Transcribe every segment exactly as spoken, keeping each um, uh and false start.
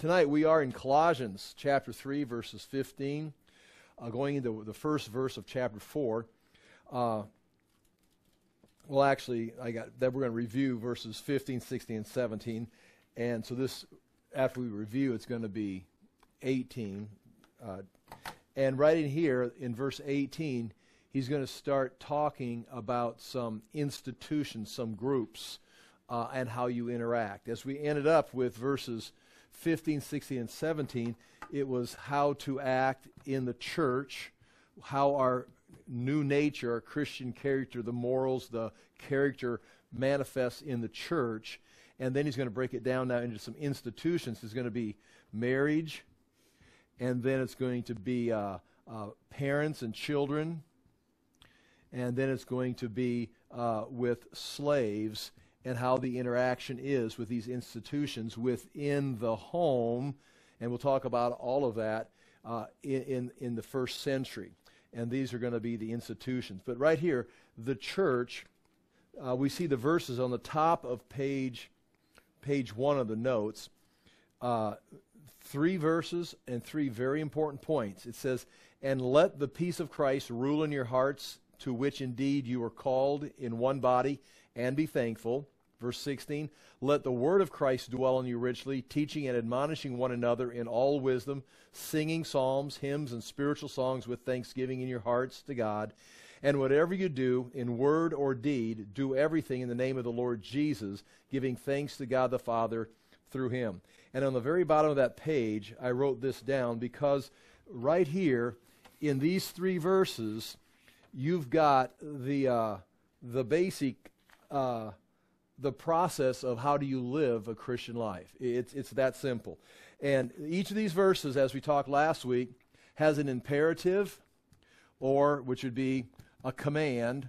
tonight we are in Colossians chapter three, verses fifteen, uh, going into the first verse of chapter four. Uh, well, actually, I got that we're going to review verses fifteen, sixteen, and seventeen. And so this, after we review, it's going to be eighteen. Uh, and right in here, in verse eighteen, he's going to start talking about some institutions, some groups, uh, and how you interact. As we ended up with verses fifteen, sixteen, and seventeen, it was how to act in the church, how our new nature, our Christian character, the morals, the character manifests in the church. And then he's going to break it down now into some institutions. It's going to be marriage, and then it's going to be uh, uh, parents and children, and then it's going to be uh, with slaves and how the interaction is with these institutions within the home. And we'll talk about all of that uh, in, in, in the first century. And these are going to be the institutions. But right here, the church, uh, we see the verses on the top of page, page one of the notes. Uh, three verses and three very important points. It says, "And let the peace of Christ rule in your hearts, to which indeed you are called in one body, and be thankful." Verse sixteen, "Let the word of Christ dwell in you richly, teaching and admonishing one another in all wisdom, singing psalms, hymns, and spiritual songs with thanksgiving in your hearts to God. And whatever you do, in word or deed, do everything in the name of the Lord Jesus, giving thanks to God the Father through him." And on the very bottom of that page, I wrote this down because right here, in these three verses, you've got the uh, the basic uh, the process of how do you live a Christian life. It's it's that simple. And each of these verses, as we talked last week, has an imperative, or which would be a command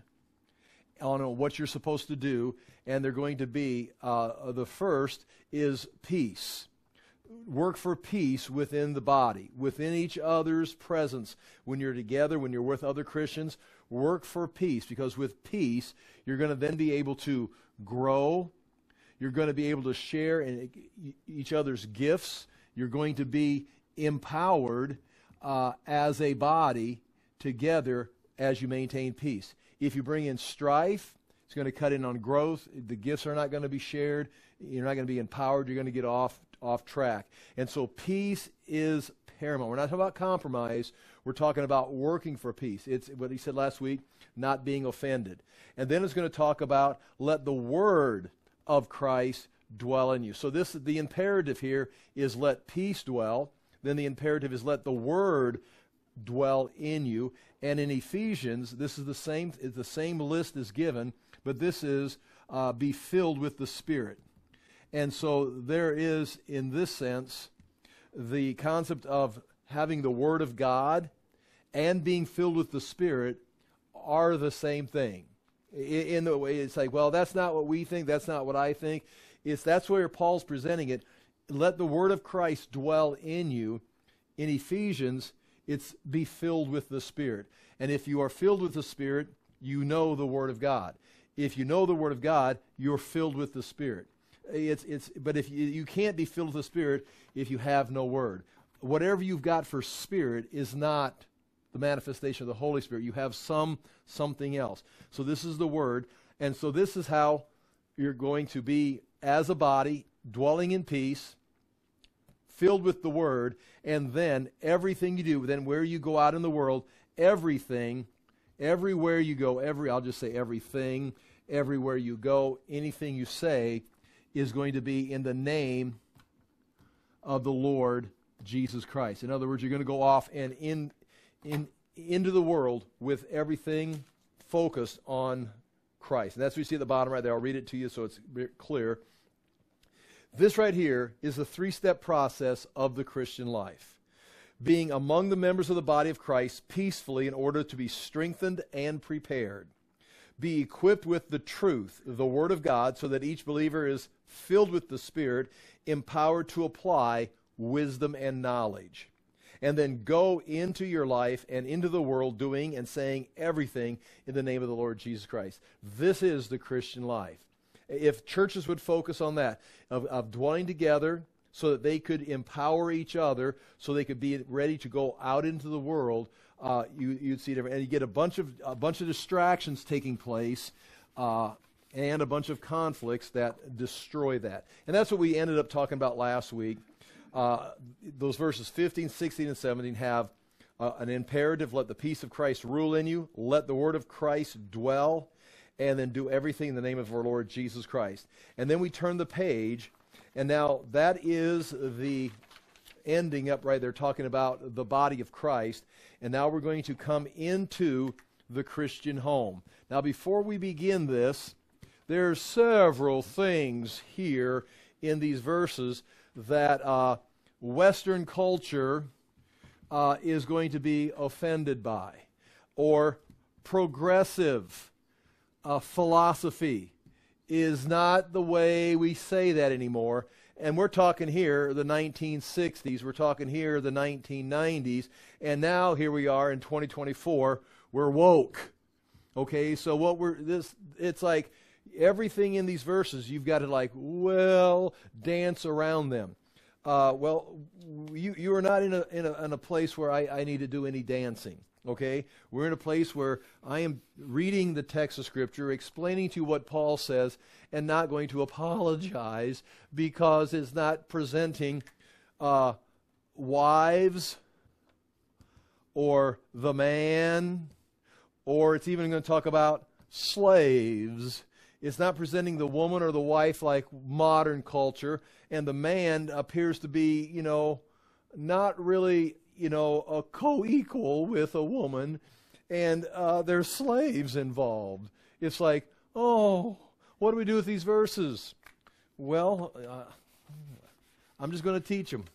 on what you're supposed to do, and they're going to be uh, the first is peace. Work for peace within the body, within each other's presence. When you're together, when you're with other Christians, work for peace, because with peace, you're going to then be able to grow. You're going to be able to share in each other's gifts. You're going to be empowered uh, as a body together as you maintain peace. If you bring in strife, it's going to cut in on growth. The gifts are not going to be shared. You're not going to be empowered. You're going to get off off track. And so peace is paramount. We're not talking about compromise. We're talking about working for peace. It's what he said last week, not being offended. And then it's going to talk about let the word of Christ dwell in you. So this the imperative here is let peace dwell. Then the imperative is let the word dwell in you. And in Ephesians, this is the same the same list is given, but this is uh, be filled with the Spirit. And so there is, in this sense, the concept of having the Word of God and being filled with the Spirit are the same thing. In the way it's like, well, that's not what we think, that's not what I think. It's that's where Paul's presenting it. Let the Word of Christ dwell in you. In Ephesians, it's be filled with the Spirit. And if you are filled with the Spirit, you know the Word of God. If you know the Word of God, you're filled with the Spirit. It's it's. But if you, you can't be filled with the Spirit if you have no Word. Whatever you've got for Spirit is not the manifestation of the Holy Spirit. You have some something else. So this is the Word, and so this is how you're going to be as a body, dwelling in peace, filled with the Word, and then everything you do, then where you go out in the world, everything, everywhere you go, every I'll just say everything, everywhere you go, anything you say is going to be in the name of the Lord Jesus Christ. In other words, you're going to go off and in, in into the world with everything focused on Christ. And that's what you see at the bottom right there. I'll read it to you so it's clear. This right here is the three-step process of the Christian life. Being among the members of the body of Christ peacefully in order to be strengthened and prepared. Be equipped with the truth, the Word of God, so that each believer is filled with the Spirit, empowered to apply wisdom and knowledge. And then go into your life and into the world doing and saying everything in the name of the Lord Jesus Christ. This is the Christian life. If churches would focus on that, of, of dwelling together, so that they could empower each other, so they could be ready to go out into the world. Uh, you, you'd see different, and you get a bunch of a bunch of distractions taking place, uh, and a bunch of conflicts that destroy that. And that's what we ended up talking about last week. Uh, those verses fifteen, sixteen, and seventeen have uh, an imperative: let the peace of Christ rule in you, let the word of Christ dwell, and then do everything in the name of our Lord Jesus Christ. And then we turn the page, and now that is the ending up right there, talking about the body of Christ. And now we're going to come into the Christian home. Now, before we begin this, there are several things here in these verses that uh, Western culture uh, is going to be offended by, or progressive uh, philosophy is not the way we say that anymore. And we're talking here the nineteen sixties, we're talking here the nineteen nineties, and now here we are in twenty twenty-four, we're woke. Okay, so what we're, this, it's like everything in these verses, you've got to like, well, dance around them. Uh, well, you you are not in a, in a, in a place where I, I need to do any dancing. Okay, we're in a place where I am reading the text of Scripture, explaining to you what Paul says, and not going to apologize because it's not presenting uh, wives or the man, or it's even going to talk about slaves. It's not presenting the woman or the wife like modern culture, and the man appears to be, you know, not really, you know, a co-equal with a woman, and uh, there's slaves involved. It's like, oh, what do we do with these verses? Well, uh, I'm just going to teach them.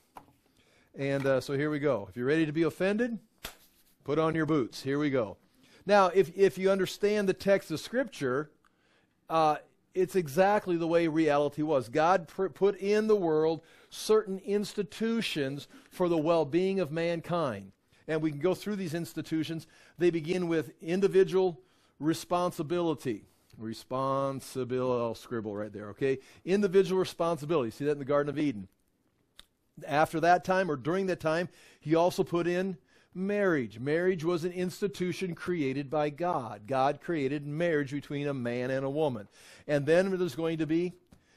And uh, so here we go. If you're ready to be offended, put on your boots. Here we go. Now, if, if you understand the text of Scripture, uh, it's exactly the way reality was. God pr- put in the world certain institutions for the well-being of mankind. And we can go through these institutions. They begin with individual responsibility. Responsibility, I'll scribble right there, okay? Individual responsibility. See that in the Garden of Eden. After that time, or during that time, he also put in marriage. Marriage was an institution created by God. God created marriage between a man and a woman. And then there's going to be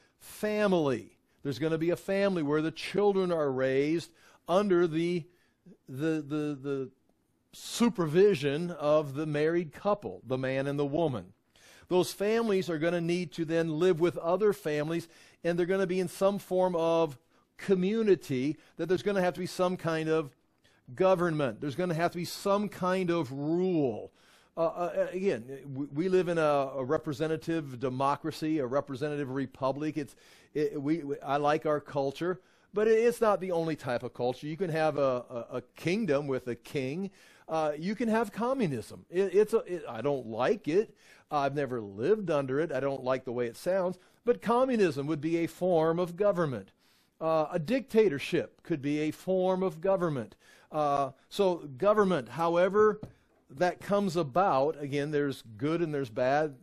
family. There's going to be a family where the children are raised under the, the, the, the supervision of the married couple, the man and the woman. Those families are going to need to then live with other families, and they're going to be in some form of community, that there's going to have to be some kind of government. There's going to have to be some kind of rule. Uh, uh, again, we, we live in a, a representative democracy, a representative republic. It's it, we, we I like our culture, but it, it's not the only type of culture. You can have a, a, a kingdom with a king. Uh, you can have communism. It, it's a, it, I don't like it. I've never lived under it. I don't like the way it sounds. But communism would be a form of government. Uh, a dictatorship could be a form of government. Uh, so government, however that comes about, again, there's good and there's bad.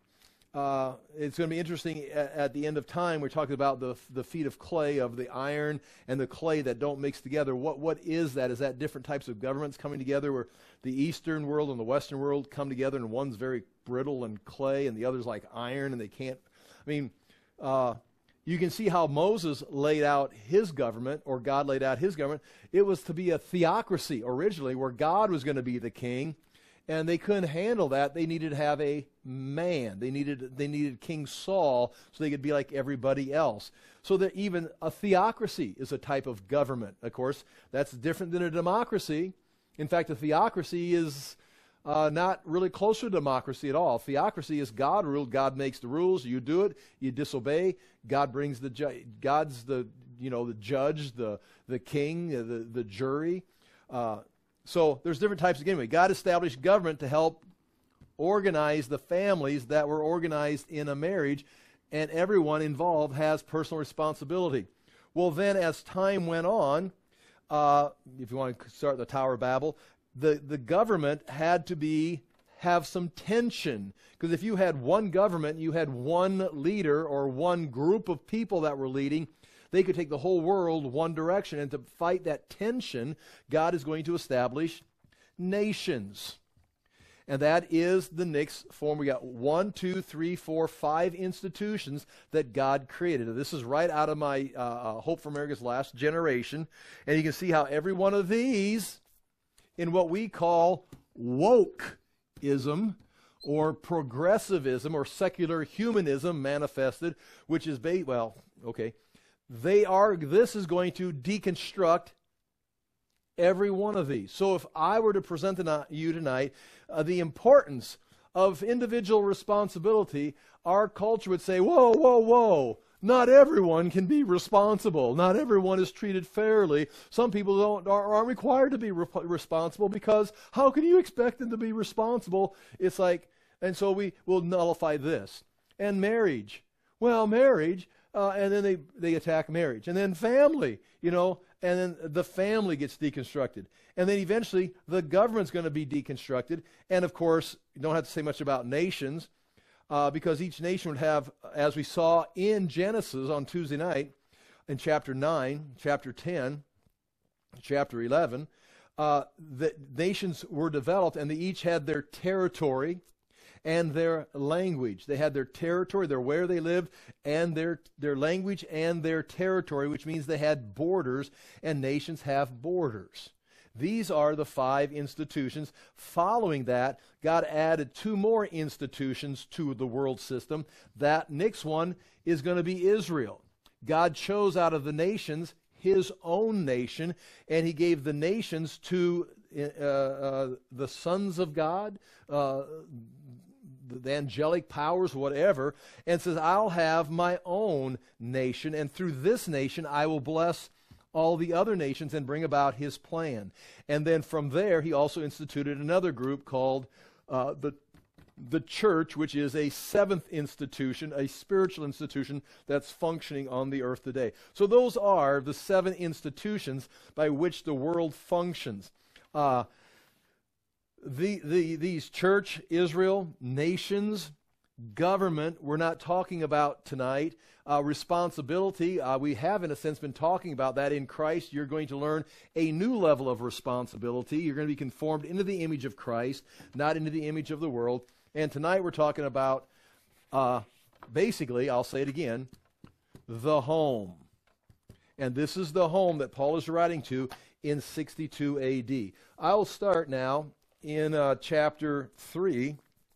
Uh, it's going to be interesting at, at the end of time. We're talking about the the feet of clay, of the iron and the clay that don't mix together. What what is that? Is that different types of governments coming together, where the Eastern world and the Western world come together, and one's very brittle and clay, and the other's like iron, and they can't. I mean, uh, you can see how Moses laid out his government, or God laid out his government. It was to be a theocracy originally, where God was going to be the king, and they couldn't handle that. They needed to have a man. They needed they needed King Saul so they could be like everybody else. So that even a theocracy is a type of government. Of course, that's different than a democracy. In fact, a theocracy is Uh, not really close to democracy at all. Theocracy is God ruled. God makes the rules. You do it. You disobey. God brings the ju- God's the you know the judge, the the king, the the jury. Uh, so there's different types of anyway. God established government to help organize the families that were organized in a marriage, and everyone involved has personal responsibility. Well, then as time went on, uh, if you want to start the Tower of Babel, The, the government had to be have some tension, because if you had one government, you had one leader or one group of people that were leading, they could take the whole world one direction. And to fight that tension, God is going to establish nations. And that is the Nick's form. We got one, two, three, four, five institutions that God created. And this is right out of my uh, Hope for America's Last Generation. And you can see how every one of these, in what we call wokeism, or progressivism, or secular humanism manifested, which is, ba- well, okay, they are, this is going to deconstruct every one of these. So if I were to present to you tonight uh, the importance of individual responsibility, our culture would say, whoa, whoa, whoa, not everyone can be responsible. Not everyone is treated fairly. Some people don't are, aren't required to be re- responsible because how can you expect them to be responsible? It's like, and so we will nullify this. And marriage. Well, marriage, uh, and then they, they attack marriage. And then family, you know, and then the family gets deconstructed. And then eventually the government's going to be deconstructed. And of course, you don't have to say much about nations, uh, because each nation would have, as we saw in Genesis on Tuesday night, in chapter nine, chapter ten, chapter eleven, uh, the nations were developed and they each had their territory and their language. They had their territory, their where they lived, and their their language and their territory, which means they had borders, and nations have borders. These are the five institutions. Following that, God added two more institutions to the world system. That next one is going to be Israel. God chose out of the nations his own nation, and he gave the nations to uh, uh, the sons of God, uh, the angelic powers, whatever, and says, I'll have my own nation, and through this nation I will bless all the other nations and bring about his plan. And then from there, he also instituted another group called uh, the the church, which is a seventh institution, a spiritual institution that's functioning on the earth today. So those are the seven institutions by which the world functions. Uh, The, the, these church, Israel, nations, government, we're not talking about tonight. Uh, responsibility, uh, we have in a sense been talking about that. In Christ, you're going to learn a new level of responsibility. You're going to be conformed into the image of Christ, not into the image of the world. And tonight we're talking about, uh, basically, I'll say it again, the home. And this is the home that Paul is writing to in sixty-two A D. I'll start now in uh, chapter three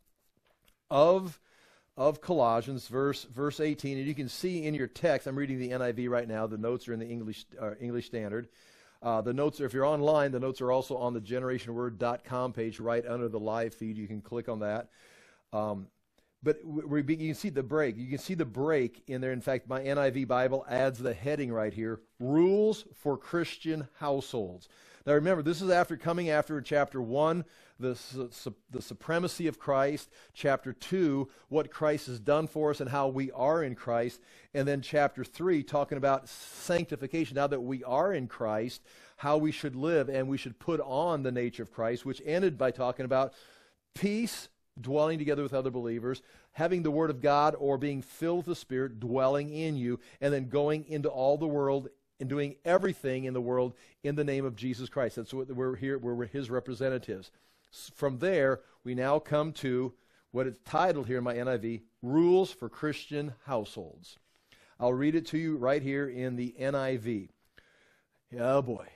of, of Colossians, verse, verse eighteen. And you can see in your text, I'm reading the N I V right now. The notes are in the English, uh, English Standard. Uh, the notes, are, if you're online, the notes are also on the generation word dot com page right under the live feed. You can click on that. Um, but we, we, you can see the break. You can see the break in there. In fact, my N I V Bible adds the heading right here, Rules for Christian Households. Now remember, this is after coming after chapter one, the, su- the supremacy of Christ, chapter two, what Christ has done for us and how we are in Christ, and then chapter three, talking about sanctification, now that we are in Christ, how we should live, and we should put on the nature of Christ, which ended by talking about peace, dwelling together with other believers, having the Word of God or being filled with the Spirit dwelling in you, and then going into all the world and doing everything in the world in the name of Jesus Christ. That's what we're here, we're his representatives. From there, we now come to what it's titled here in my N I V, Rules for Christian Households. I'll read it to you right here in the N I V. Oh boy.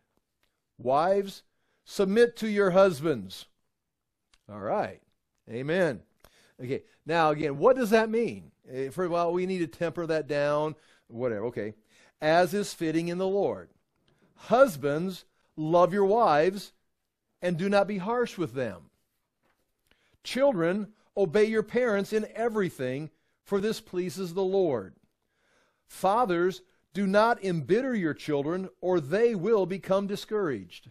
Wives, submit to your husbands. All right. Amen. Okay. Now again, what does that mean? For a while, we need to temper that down. Whatever. Okay. As is fitting in the Lord. Husbands, love your wives and do not be harsh with them. Children, obey your parents in everything, for this pleases the Lord. Fathers, do not embitter your children, or they will become discouraged.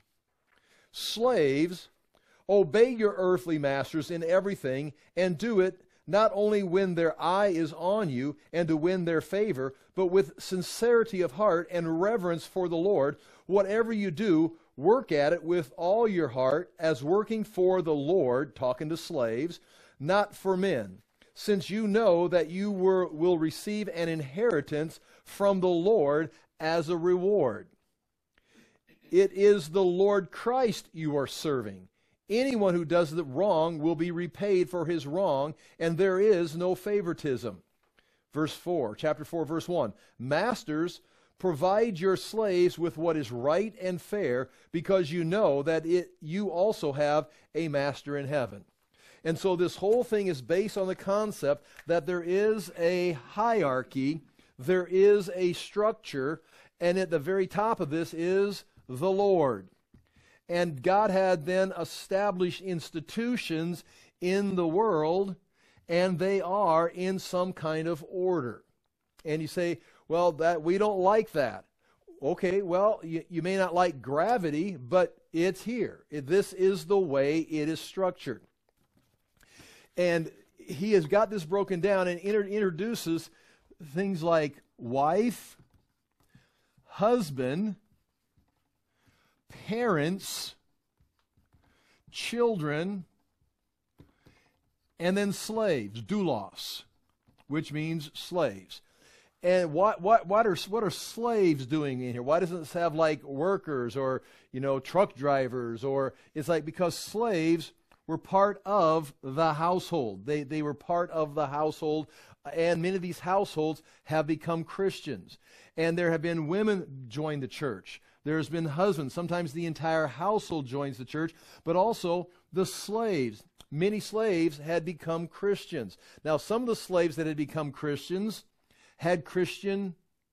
Slaves, obey your earthly masters in everything, and do it not only when their eye is on you and to win their favor, but with sincerity of heart and reverence for the Lord. Whatever you do, work at it with all your heart, as working for the Lord, talking to slaves, not for men, since you know that you were, will receive an inheritance from the Lord as a reward. It is the Lord Christ you are serving. Anyone who does the wrong will be repaid for his wrong, and there is no favoritism. Verse four, chapter four, verse one. Masters, provide your slaves with what is right and fair, because you know that it, you also have a master in heaven. And so this whole thing is based on the concept that there is a hierarchy, there is a structure, and at the very top of this is the Lord. And God had then established institutions in the world, and they are in some kind of order. And you say, well, that we don't like that. Okay, well, you, you may not like gravity, but it's here. It, this is the way it is structured. And he has got this broken down and inter- introduces things like wife, husband, parents, children, and then slaves, doulos, which means slaves. And what what what are what are slaves doing in here? Why doesn't it have like workers or, you know, truck drivers? Or it's like, because slaves were part of the household. They they were part of the household, and many of these households have become Christians. And there have been women join the church. There's been husbands. Sometimes the entire household joins the church, but also the slaves. Many slaves had become Christians. Now, some of the slaves that had become Christians had Christian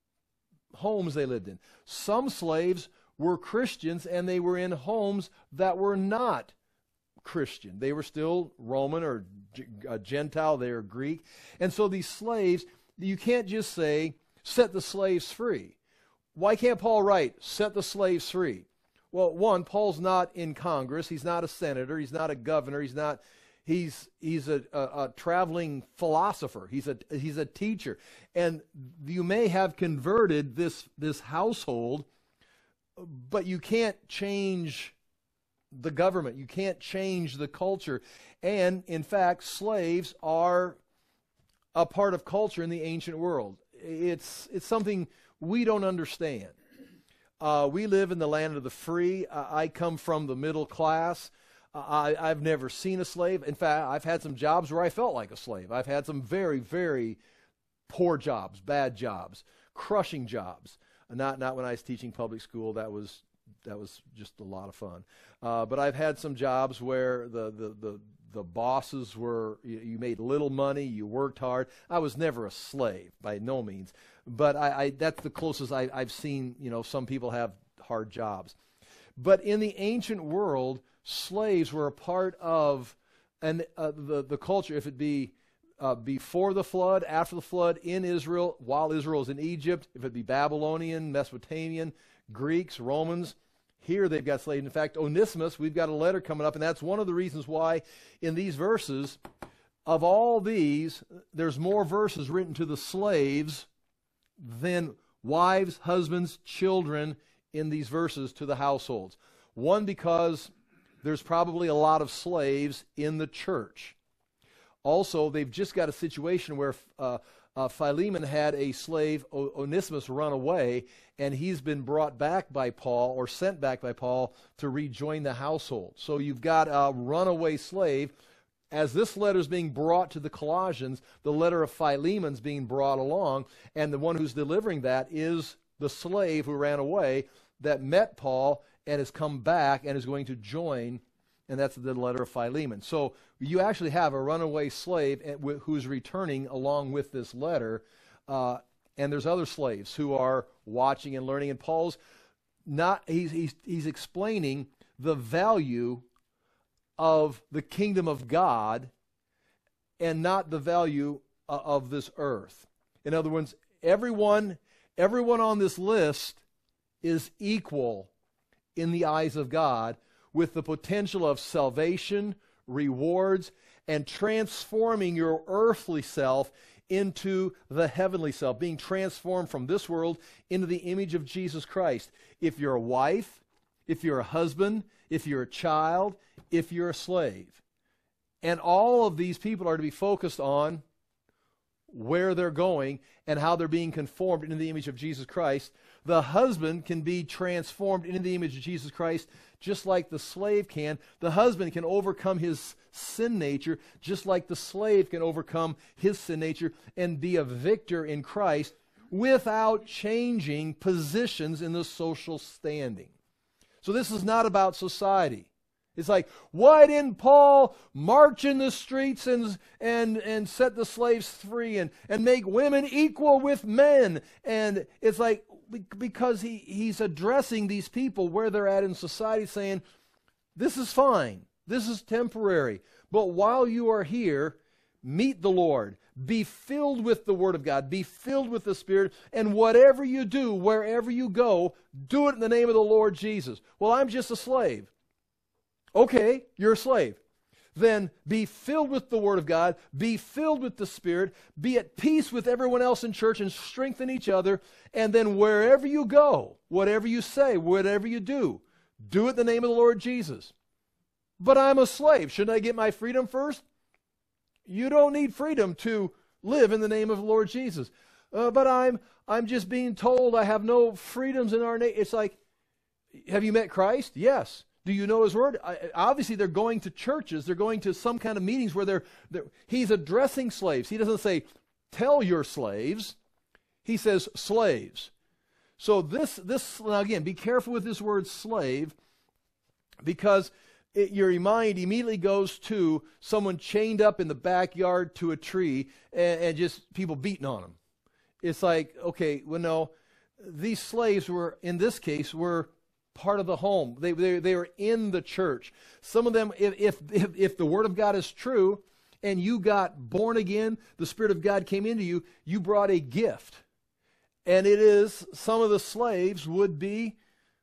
homes they lived in. Some slaves were Christians, and they were in homes that were not Christian. They were still Roman or uh, Gentile. They were Greek. And so these slaves, you can't just say, set the slaves free. Why can't Paul write, set the slaves free? Well, one, Paul's not in Congress. He's not a senator. He's not a governor. He's not, he's, he's a, a, a traveling philosopher. He's a, he's a teacher. And you may have converted this, this household, but you can't change the government. You can't change the culture. And in fact, slaves are a part of culture in the ancient world. It's, it's something we don't understand. Uh, we live in the land of the free. Uh, I come from the middle class. Uh, I, I've never seen a slave. In fact, I've had some jobs where I felt like a slave. I've had some very, very poor jobs, bad jobs, crushing jobs. Not not when I was teaching public school. That was that was just a lot of fun. Uh, but I've had some jobs where the the the the bosses were, you, you made little money, you worked hard. I was never a slave, by no means. But I, I that's the closest I, I've seen, you know, some people have hard jobs. But in the ancient world, slaves were a part of and uh, the, the culture, if it be uh, before the flood, after the flood, in Israel, while Israel is in Egypt, if it be Babylonian, Mesopotamian, Greeks, Romans. Here they've got slaves. In fact, Onesimus, we've got a letter coming up, and that's one of the reasons why in these verses, of all these, there's more verses written to the slaves than wives, husbands, children in these verses to the households. One, because there's probably a lot of slaves in the church. Also, they've just got a situation where uh, uh, Philemon had a slave, o- Onesimus, run away, and he's been brought back by Paul, or sent back by Paul, to rejoin the household. So you've got a runaway slave. As this letter is being brought to the Colossians, the letter of Philemon's being brought along, and the one who's delivering that is the slave who ran away that met Paul and has come back and is going to join, and that's the letter of Philemon. So you actually have a runaway slave who's returning along with this letter, uh, and there's other slaves who are watching and learning. And Paul's not, he's, he's, he's explaining the value of the kingdom of God and not the value uh, of this earth. In other words, everyone, everyone on this list is equal in the eyes of God, with the potential of salvation, rewards, and transforming your earthly self into the heavenly self, being transformed from this world into the image of Jesus Christ. If you're a wife, if you're a husband, if you're a child, if you're a slave. And all of these people are to be focused on where they're going and how they're being conformed into the image of Jesus Christ. The husband can be transformed into the image of Jesus Christ just like the slave can. The husband can overcome his sin nature just like the slave can overcome his sin nature and be a victor in Christ without changing positions in the social standing. So this is not about society. It's like, why didn't Paul march in the streets and and and set the slaves free and, and make women equal with men? And it's like, because he, he's addressing these people where they're at in society, saying, this is fine, this is temporary, but while you are here, meet the Lord, be filled with the Word of God, be filled with the Spirit, and whatever you do, wherever you go, do it in the name of the Lord Jesus. Well, I'm just a slave. Okay, you're a slave. Then be filled with the Word of God, be filled with the Spirit, be at peace with everyone else in church and strengthen each other, and then wherever you go, whatever you say, whatever you do, do it in the name of the Lord Jesus. But I'm a slave. Shouldn't I get my freedom first? You don't need freedom to live in the name of the Lord Jesus. Uh, but I'm I'm just being told I have no freedoms in our nation. It's like, have you met Christ? Yes. Do you know His Word? I, obviously, they're going to churches. They're going to some kind of meetings where they're, they're He's addressing slaves. He doesn't say, tell your slaves. He says, slaves. So this, this now again, be careful with this word slave, because it, your mind immediately goes to someone chained up in the backyard to a tree and, and just people beating on them. It's like, okay, well, no, these slaves were, in this case, were part of the home. They, they, they were in the church. Some of them, if, if, if, if the Word of God is true and you got born again, the Spirit of God came into you, you brought a gift. And it is, some of the slaves would be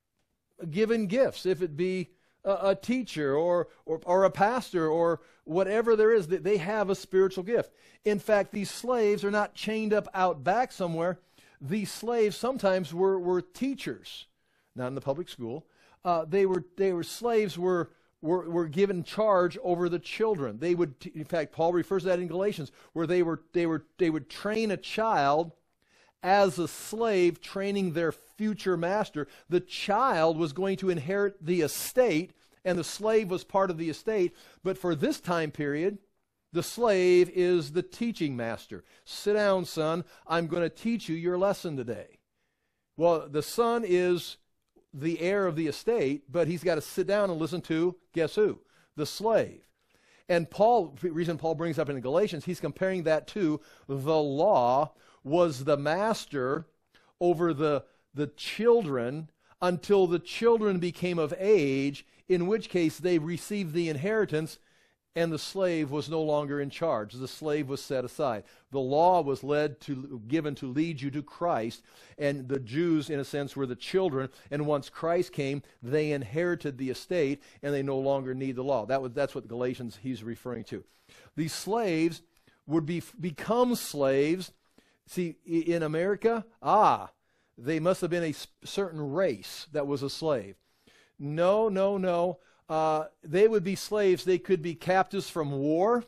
given gifts, if it be a, a teacher or, or, or a pastor or whatever there is, that they have a spiritual gift. In fact, these slaves are not chained up out back somewhere. These slaves sometimes were, were teachers. Not in the public school. Uh, they were they were slaves were, were were given charge over the children. They would, t- in fact, Paul refers to that in Galatians, where they were they were they would train a child as a slave, training their future master. The child was going to inherit the estate, and the slave was part of the estate. But for this time period, the slave is the teaching master. Sit down, son. I'm going to teach you your lesson today. Well, the son is the heir of the estate, but he's got to sit down and listen to, guess who? The slave. And Paul, the reason Paul brings up in Galatians, he's comparing that to the law was the master over the, the children until the children became of age, in which case they received the inheritance and the slave was no longer in charge. The slave was set aside. The law was led to, given to lead you to Christ, and the Jews, in a sense, were the children, and once Christ came, they inherited the estate, and they no longer need the law. That was, that's what Galatians he's referring to. These slaves would be, become slaves. See, in America, ah, they must have been a certain race that was a slave. No, no, no. Uh, they would be slaves. They could be captives from war.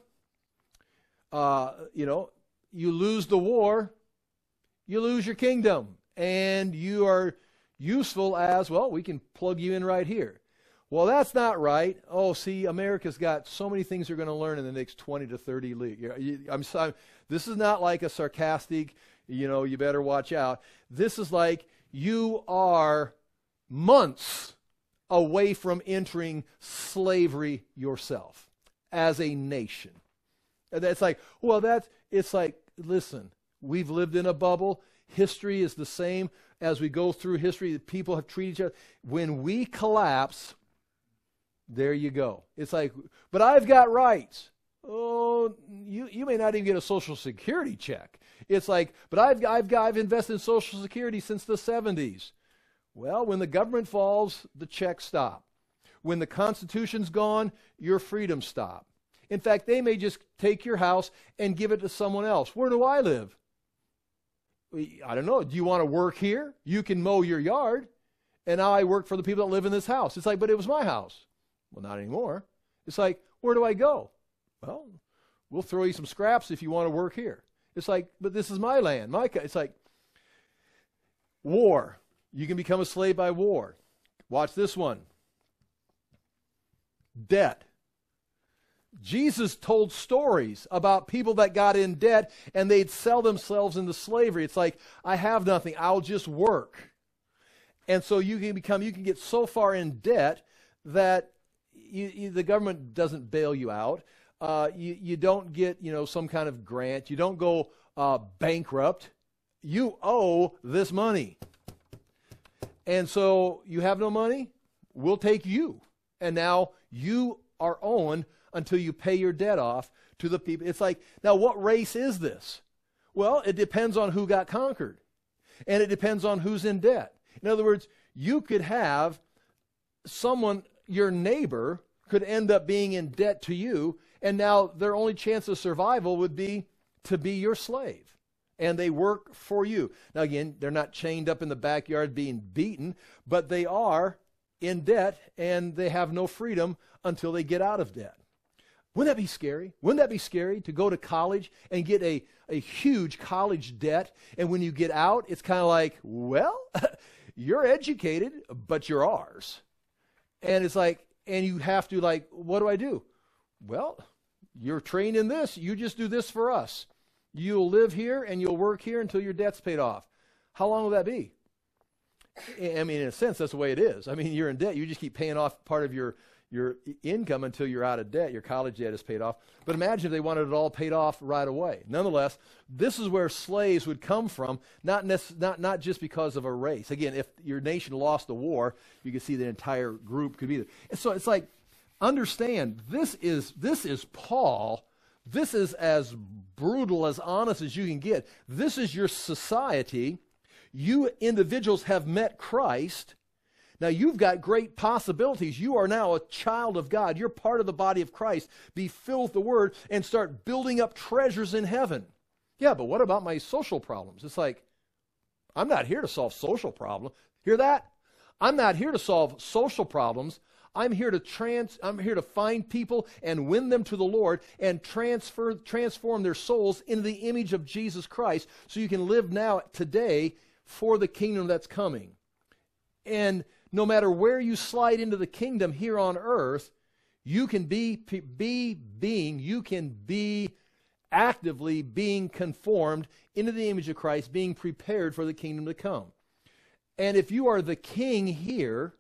Uh, you know, you lose the war, you lose your kingdom, and you are useful as, well, we can plug you in right here. Well, that's not right. Oh, see, America's got so many things you're going to learn in the next twenty to thirty years. I'm sorry. This is not like a sarcastic, you know, you better watch out. This is like you are months away from entering slavery yourself as a nation. And that's like, well, that's, it's like, listen, we've lived in a bubble. History is the same as we go through history. People have treated each other. When we collapse, there you go. It's like, but I've got rights. Oh, you, you may not even get a Social Security check. It's like, but I've, I've, got, I've invested in Social Security since the seventies. Well, when the government falls, the checks stop. When the Constitution's gone, your freedoms stop. In fact, they may just take your house and give it to someone else. Where do I live? I don't know. Do you want to work here? You can mow your yard. And now I work for the people that live in this house. It's like, but it was my house. Well, not anymore. It's like, where do I go? Well, we'll throw you some scraps if you want to work here. It's like, but this is my land. My, it's like war. You can become a slave by war. Watch this one. Debt. Jesus told stories about people that got in debt and they'd sell themselves into slavery. It's like, I have nothing, I'll just work. And so you can become, you can get so far in debt that you, you, the government doesn't bail you out. Uh, you, you don't get, you know, some kind of grant. You don't go uh, bankrupt. You owe this money. And so you have no money, we'll take you. And now you are owing until you pay your debt off to the people. It's like, now what race is this? Well, it depends on who got conquered. And it depends on who's in debt. In other words, you could have someone, your neighbor, could end up being in debt to you, and now their only chance of survival would be to be your slave. And they work for you. Now again, they're not chained up in the backyard being beaten, but they are in debt, and they have no freedom until they get out of debt. Wouldn't that be scary? Wouldn't that be scary to go to college and get a, a huge college debt, and when you get out, it's kind of like, well, you're educated, but you're ours. And it's like, and you have to like, what do I do? Well, you're trained in this. You just do this for us. You'll live here and you'll work here until your debt's paid off. How long will that be? I mean, in a sense, that's the way it is. I mean, you're in debt. You just keep paying off part of your, your income until you're out of debt. Your college debt is paid off. But imagine if they wanted it all paid off right away. Nonetheless, this is where slaves would come from, not, nec- not, not just because of a race. Again, if your nation lost the war, you could see the entire group could be there. And so it's like, understand, this is, this is Paul. This is as brutal, as honest as you can get. This is your society. You individuals have met Christ. Now you've got great possibilities. You are now a child of God. You're part of the body of Christ. Be filled with the Word and start building up treasures in heaven. Yeah, but what about my social problems? It's like, I'm not here to solve social problems. Hear that? I'm not here to solve social problems. I'm here to trans I'm here to find people and win them to the Lord and transfer transform their souls into the image of Jesus Christ so you can live now today for the kingdom that's coming. And no matter where you slide into the kingdom here on earth, you can be be being you can be actively being conformed into the image of Christ, being prepared for the kingdom to come. And if you are the king here,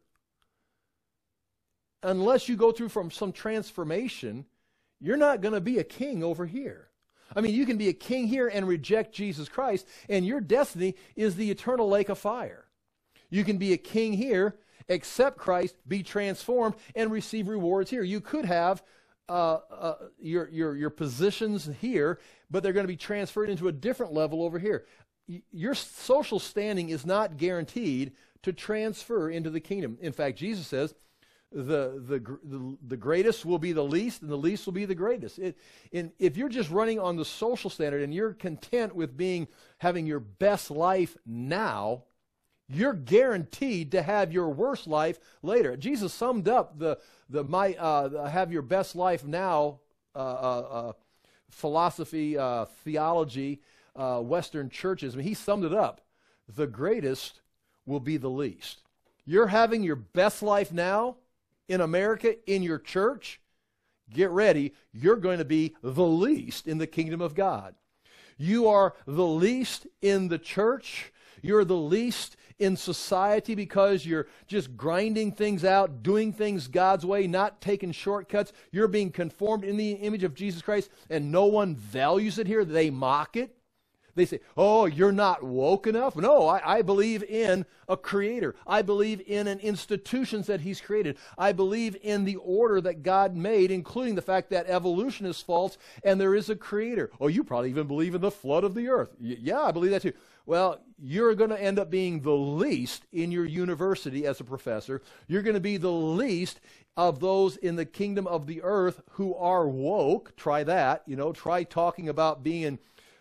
unless you go through from some transformation, you're not going to be a king over here. I mean, you can be a king here and reject Jesus Christ, and your destiny is the eternal lake of fire. You can be a king here, accept Christ, be transformed, and receive rewards here. You could have uh, uh, your, your, your positions here, but they're going to be transferred into a different level over here. Y- your social standing is not guaranteed to transfer into the kingdom. In fact, Jesus says, The, the the the greatest will be the least, and the least will be the greatest. It, in, if you're just running on the social standard and you're content with being having your best life now, you're guaranteed to have your worst life later. Jesus summed up the the my uh, the have your best life now uh, uh, uh, philosophy, uh, theology, uh, Western churches. I mean, he summed it up. The greatest will be the least. You're having your best life now. In America, in your church, get ready, you're going to be the least in the kingdom of God. You are the least in the church. You're the least in society because you're just grinding things out, doing things God's way, not taking shortcuts. You're being conformed in the image of Jesus Christ, and no one values it here. They mock it. They say, oh, you're not woke enough. No, I, I believe in a creator. I believe in an institutions that he's created. I believe in the order that God made, including the fact that evolution is false and there is a creator. Oh, you probably even believe in the flood of the earth. Y- yeah, I believe that too. Well, you're going to end up being the least in your university as a professor. You're going to be the least of those in the kingdom of the earth who are woke. Try that. You know, try talking about being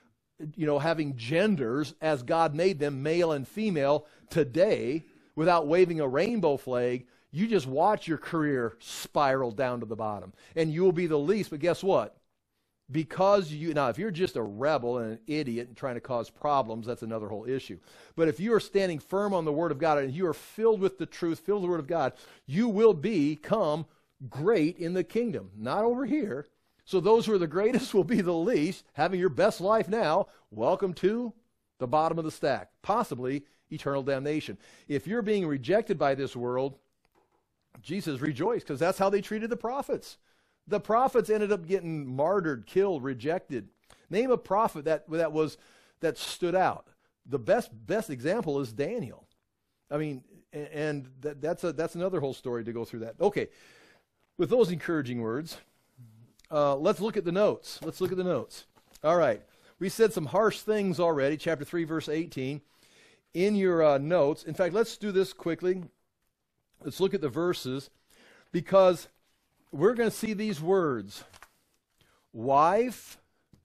you know, having genders as God made them, male and female, today, without waving a rainbow flag. You just watch your career spiral down to the bottom. And you will be the least, but guess what? because you, now if you're just a rebel and an idiot and trying to cause problems, that's another whole issue. But if you are standing firm on the Word of God and you are filled with the truth, filled with the Word of God, you will become great in the kingdom, not over here. So those who are the greatest will be the least, having your best life now. Welcome to the bottom of the stack, possibly eternal damnation. If you're being rejected by this world, Jesus rejoiced, because that's how they treated the prophets. The prophets ended up getting martyred, killed, rejected. Name a prophet that that was that stood out. The best best example is Daniel. I mean, and that, that's a that's another whole story to go through that. Okay, with those encouraging words, uh, let's look at the notes. Let's look at the notes. All right, we said some harsh things already. Chapter three, verse eighteen. In your uh, notes, in fact, let's do this quickly. Let's look at the verses, because we're going to see these words: wife,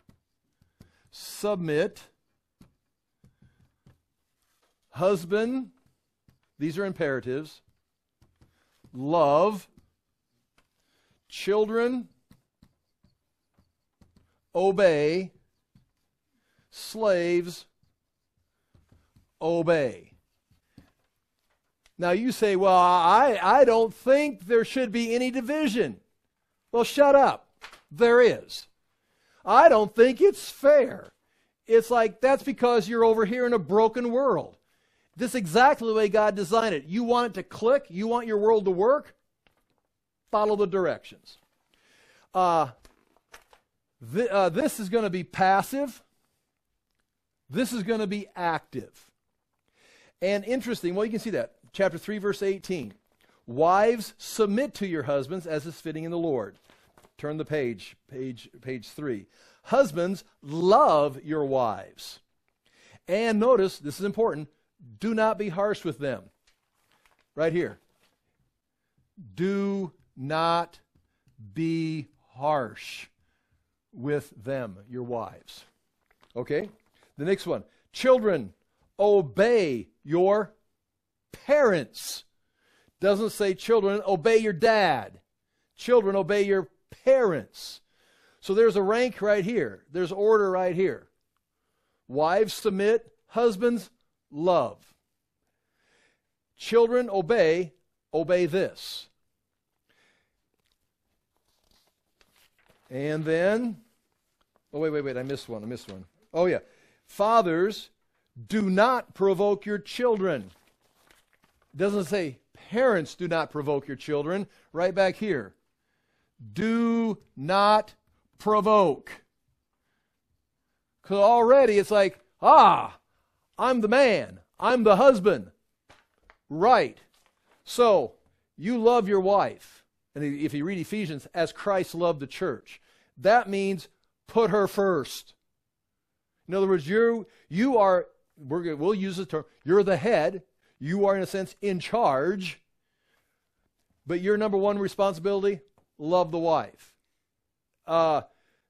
submit, husband, these are imperatives, love, children, obey, slaves, obey. Now you say, well, I, I don't think there should be any division. Well, shut up. There is. I don't think it's fair. It's like, that's because you're over here in a broken world. This is exactly the way God designed it. You want it to click? You want your world to work? Follow the directions. Uh, th- uh, this is going to be passive. This is going to be active. And interesting, well, you can see that. Chapter three, verse eighteen. Wives, submit to your husbands as is fitting in the Lord. Turn the page, page, page three. Husbands, love your wives. And notice, this is important, do not be harsh with them. Right here. Do not be harsh with them, your wives. Okay? The next one. Children, obey your parents. Doesn't say children, obey your dad. Children, obey your parents. So there's a rank right here. There's order right here. Wives, submit. Husbands, love. Children, obey. Obey this. And then, oh, wait, wait, wait, I missed one, I missed one. Oh, yeah. Fathers, do not provoke your children. It doesn't say parents do not provoke your children. Right back here. Do not provoke. Because already it's like, ah, I'm the man. I'm the husband. Right. So, you love your wife. And if you read Ephesians, as Christ loved the church. That means put her first. In other words, you you are, we're, we'll use the term, you're the head. You are, in a sense, in charge. But your number one responsibility, love the wife. Uh,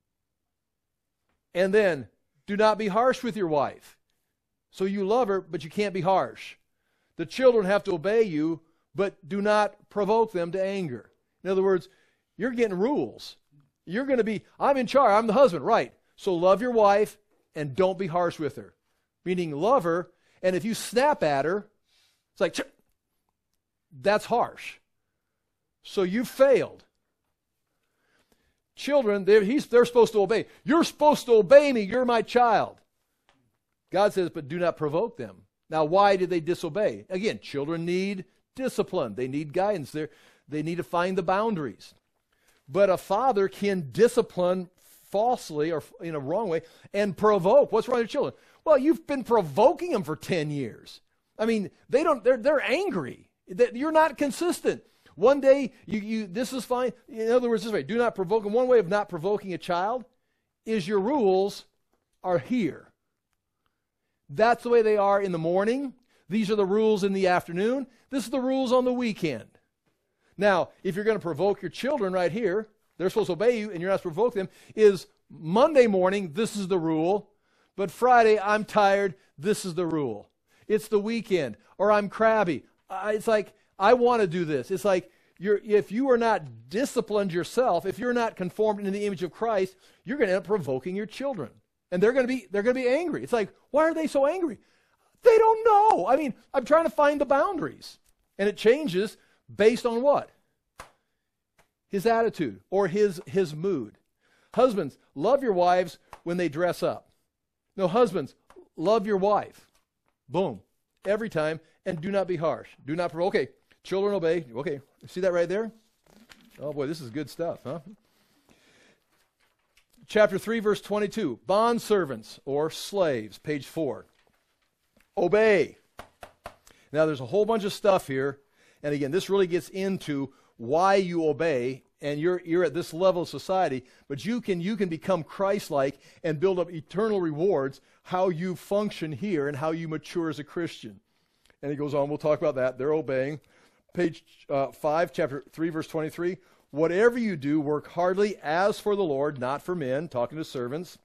and then, do not be harsh with your wife. So you love her, but you can't be harsh. The children have to obey you, but do not provoke them to anger. In other words, you're getting rules. You're going to be, I'm in charge, I'm the husband, right. So love your wife and don't be harsh with her. Meaning love her, and if you snap at her, it's like, that's harsh. So you failed. Children, they're, he's, they're supposed to obey. You're supposed to obey me. You're my child. God says, but do not provoke them. Now, why did they disobey? Again, children need discipline. They need guidance. They're, they need to find the boundaries. But a father can discipline falsely or in a wrong way and provoke. What's wrong with your children? Well, you've been provoking them for ten years. I mean, they don't, they're, they're angry. You're not consistent. One day, you, you, this is fine. In other words, this way, do not provoke them. One way of not provoking a child is your rules are here. That's the way they are in the morning. These are the rules in the afternoon. This is the rules on the weekend. Now, if you're going to provoke your children right here, they're supposed to obey you and you're not supposed to provoke them, is Monday morning, this is the rule. But Friday, I'm tired, this is the rule. It's the weekend. Or I'm crabby. Uh, it's like, I want to do this. It's like, you're, if you are not disciplined yourself, if you're not conformed into the image of Christ, you're going to end up provoking your children. And they're going to be they're going to be angry. It's like, why are they so angry? They don't know. I mean, I'm trying to find the boundaries. And it changes based on what? His attitude or his his mood. Husbands, love your wives when they dress up. No, husbands, love your wife. Boom. Every time. And do not be harsh. Do not provoke. Okay, children obey. Okay, see that right there? Oh boy, this is good stuff, huh? Chapter three, verse twenty-two. Bondservants or slaves, page four. Obey. Now there's a whole bunch of stuff here. And again, this really gets into why you obey. And you're you're at this level of society, but you can you can become Christ-like and build up eternal rewards how you function here and how you mature as a Christian. And he goes on, we'll talk about that. They're obeying. Page uh, five, chapter three, verse twenty-three. Whatever you do, work heartily as for the Lord, not for men, talking to servants.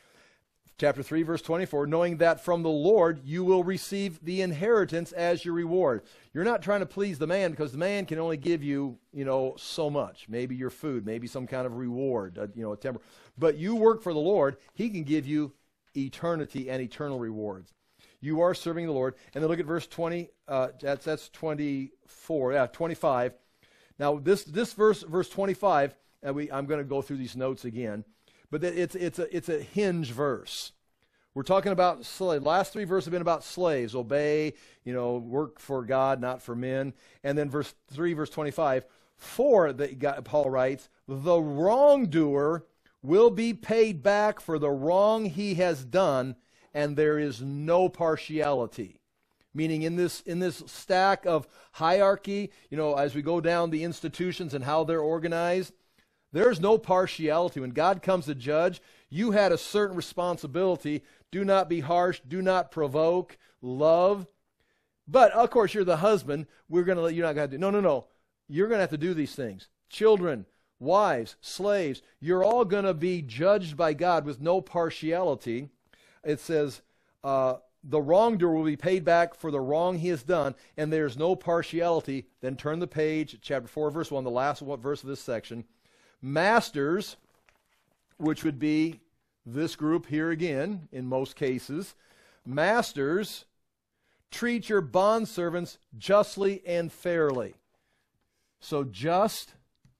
Chapter three, verse twenty-four, knowing that from the Lord you will receive the inheritance as your reward. You're not trying to please the man because the man can only give you, you know, so much. Maybe your food, maybe some kind of reward, uh, you know, a temper. But you work for the Lord. He can give you eternity and eternal rewards. You are serving the Lord. And then look at verse twenty. Uh, that's that's twenty-four. Yeah, twenty-five. Now this this verse, verse twenty-five. And we I'm going to go through these notes again. But it's it's a it's a hinge verse. We're talking about slaves. Last three verses have been about slaves. Obey, you know, work for God, not for men. And then verse three, verse twenty-five. For, that Paul writes, the wrongdoer will be paid back for the wrong he has done, and there is no partiality. Meaning in this in this stack of hierarchy, you know, as we go down the institutions and how they're organized, there's no partiality. When God comes to judge, you had a certain responsibility. Do not be harsh. Do not provoke. Love. But, of course, you're the husband. We're going to let you not going to do. No, no, no. You're going to have to do these things. Children, wives, slaves, you're all going to be judged by God with no partiality. It says, uh, the wrongdoer will be paid back for the wrong he has done, and there's no partiality. Then turn the page, chapter four, verse one, the last one, verse of this section. Masters, which would be this group here again, in most cases. Masters, treat your bondservants justly and fairly. So just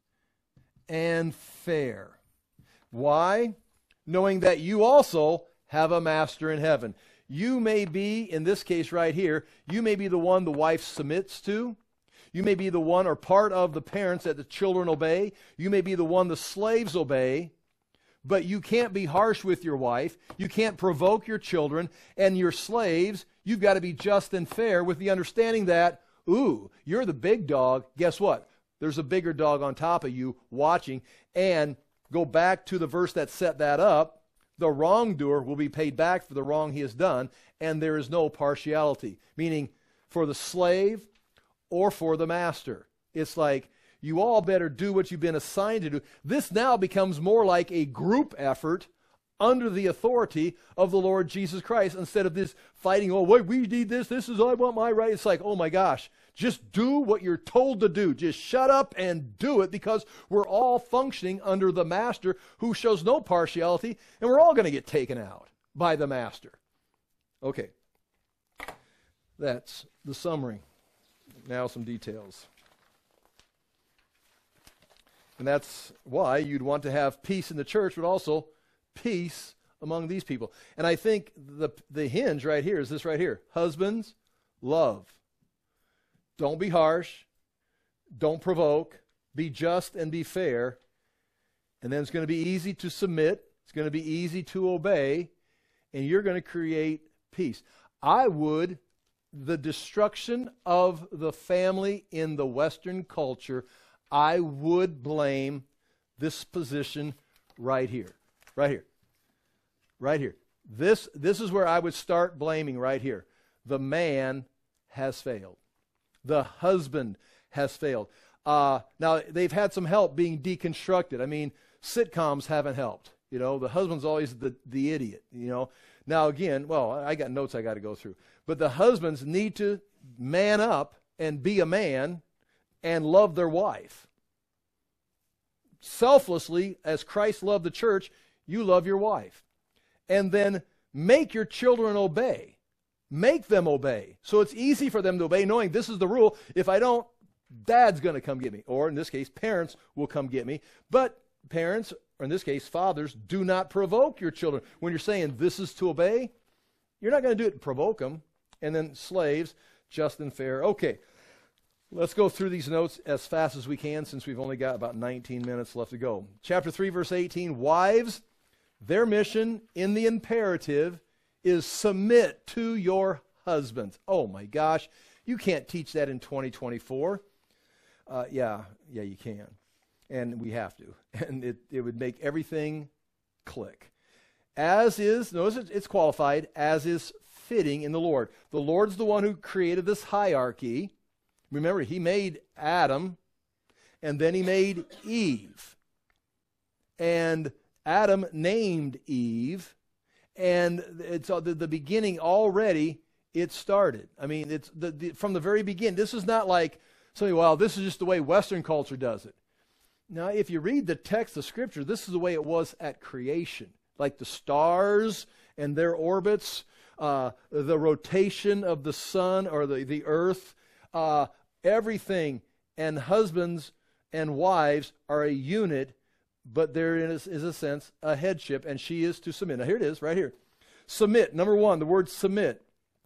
and fair. Why? Knowing that you also have a master in heaven. You may be, in this case right here, you may be the one the wife submits to. You may be the one or part of the parents that the children obey. You may be the one the slaves obey. But you can't be harsh with your wife. You can't provoke your children. And your slaves, you've got to be just and fair with the understanding that, ooh, you're the big dog. Guess what? There's a bigger dog on top of you watching. And go back to the verse that set that up. The wrongdoer will be paid back for the wrong he has done. And there is no partiality. Meaning for the slave or for the master. It's like, you all better do what you've been assigned to do. This now becomes more like a group effort under the authority of the Lord Jesus Christ instead of this fighting, oh, wait, we need this, this is, I want my right. It's like, oh my gosh, just do what you're told to do. Just shut up and do it because we're all functioning under the master who shows no partiality, and we're all going to get taken out by the master. Okay, that's the summary. Now some details. And that's why you'd want to have peace in the church, but also peace among these people. And I think the the hinge right here is this right here. Husbands, love. Don't be harsh. Don't provoke. Be just and be fair. And then it's going to be easy to submit. It's going to be easy to obey. And you're going to create peace. I would, the destruction of the family in the Western culture, I would blame this position right here. Right here. Right here. This, this is where I would start blaming right here. The man has failed. The husband has failed. Uh, now, they've had some help being deconstructed. I mean, sitcoms haven't helped. You know, the husband's always the, the idiot, you know. Now, again, well, I got notes I got to go through. But the husbands need to man up and be a man and love their wife. Selflessly, as Christ loved the church, you love your wife. And then make your children obey. Make them obey. So it's easy for them to obey, knowing this is the rule. If I don't, Dad's going to come get me. Or in this case, parents will come get me. But parents, or in this case, fathers, do not provoke your children. When you're saying this is to obey, you're not going to do it to provoke them. And then slaves, just and fair. Okay, let's go through these notes as fast as we can, since we've only got about nineteen minutes left to go. Chapter three, verse eighteen, wives, their mission in the imperative is submit to your husbands. Oh my gosh, you can't teach that in twenty twenty-four. Uh, yeah, yeah, you can. And we have to. And it, it would make everything click. As is, notice it's qualified, as is fitting in the Lord. The Lord's the one who created this hierarchy. Remember, he made Adam, and then he made Eve. And Adam named Eve, and it's uh, the, the beginning already, it started. I mean, it's the, the, from the very beginning. This is not like, somebody, well, this is just the way Western culture does it. Now, if you read the text of Scripture, this is the way it was at creation. Like the stars and their orbits, uh, the rotation of the sun or the, the earth, uh, everything, and husbands and wives are a unit, but there is, is a sense, a headship, and she is to submit. Now here it is, right here. Submit, number one, the word submit.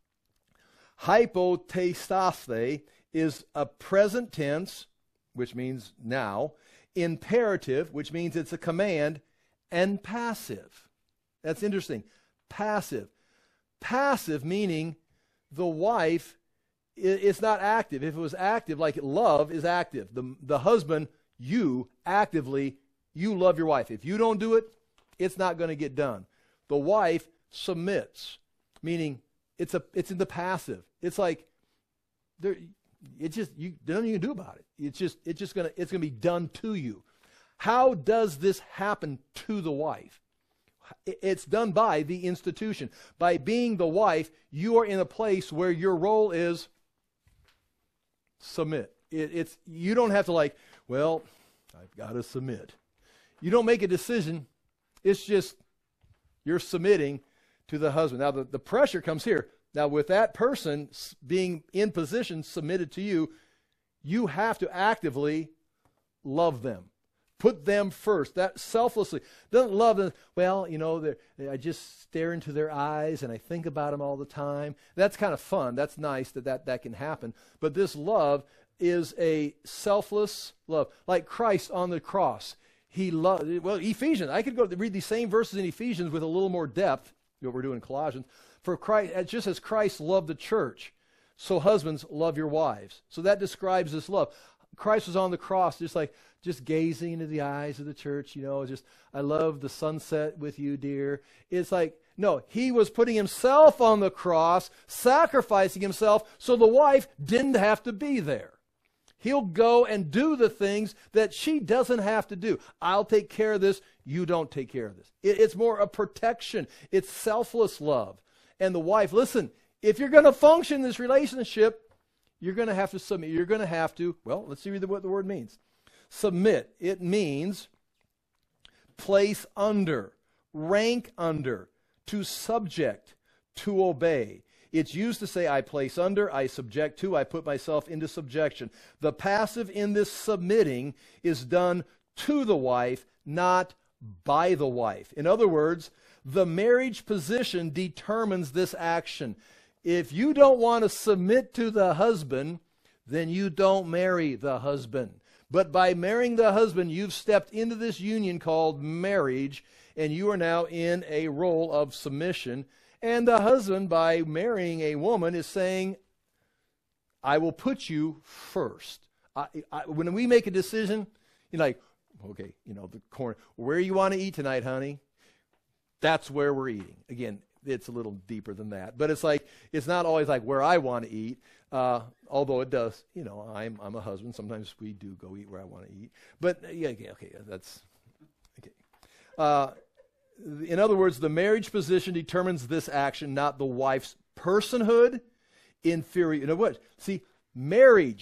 Hypotestase is a present tense, which means now, imperative, which means it's a command, and passive. That's interesting. Passive. Passive meaning the wife is not active. If it was active, like love is active. The, the husband, you, actively, you love your wife. If you don't do it, it's not going to get done. The wife submits, meaning it's a it's in the passive. It's like there, it just you there's nothing you can do about it. It's just it's just gonna it's gonna be done to you. How does this happen to the wife? It's done by the institution. By being the wife, you are in a place where your role is submit. It, it's you don't have to like, well, I've got to submit. You don't make a decision. It's just you're submitting to the husband. Now, the, the pressure comes here. Now, with that person being in position, submitted to you, you have to actively love them. Put them first. That selflessly. Doesn't love them. Well, you know, I just stare into their eyes and I think about them all the time. That's kind of fun. That's nice that that, that can happen. But this love is a selfless love. Like Christ on the cross. He loved, well, Ephesians. I could go read these same verses in Ephesians with a little more depth, what we're doing in Colossians. For Christ, just as Christ loved the church, so husbands love your wives. So that describes this love. Christ was on the cross just like, just gazing into the eyes of the church, you know, just, I love the sunset with you, dear. It's like, no, he was putting himself on the cross, sacrificing himself so the wife didn't have to be there. He'll go and do the things that she doesn't have to do. I'll take care of this. You don't take care of this. It, it's more a protection. It's selfless love. And the wife, listen, if you're going to function in this relationship, you're going to have to submit. You're going to have to, well, let's see what the word means. Submit. It means place under, rank under, to subject, to obey. It's used to say, I place under, I subject to, I put myself into subjection. The passive in this submitting is done to the wife, not by the wife. In other words, the marriage position determines this action. If you don't want to submit to the husband, then you don't marry the husband. But by marrying the husband, you've stepped into this union called marriage, and you are now in a role of submission. And the husband, by marrying a woman, is saying, I will put you first. I, I, when we make a decision, you're like, okay, you know, the corner, where you want to eat tonight, honey? That's where we're eating. Again, it's a little deeper than that. But it's like, it's not always like where I want to eat, uh, although it does, you know, I'm I'm a husband. Sometimes we do go eat where I want to eat. But, yeah, okay, okay that's, okay. Uh, in other words, the marriage position determines this action, not the wife's personhood, inferior. You know what? See, marriage,